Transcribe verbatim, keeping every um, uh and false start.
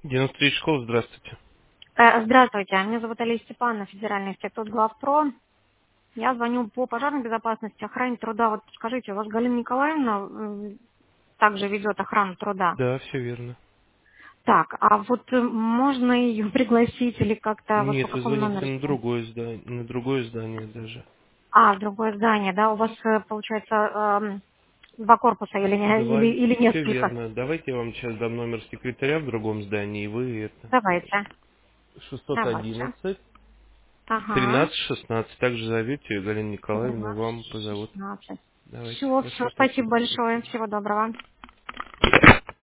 девяносто три школа, здравствуйте. Э, Здравствуйте, меня зовут Алия Степановна, Федеральный институт Главпро. Я звоню по пожарной безопасности, охране труда. Вот скажите, у вас Галина Николаевна м, также ведет охрану труда. Да, все верно. Так, а вот э, можно ее пригласить или как-то вот по Нет, вы какому звоните номеру? на другое здание, на другое здание даже. А, в другое здание, да? У вас, э, получается, эм, два корпуса или, не- или, Два, или все несколько? верно. Давайте я вам сейчас дам номер секретаря в другом здании, и вы это... Давайте, шестьсот давайте. одиннадцать Ага, тринадцать шестнадцать. Также зовете Галину Николаевну, и тринадцать, вам позовут. шестнадцать. Давайте, Все, все, хорошо, спасибо спасибо. До большое, свидания. всего доброго.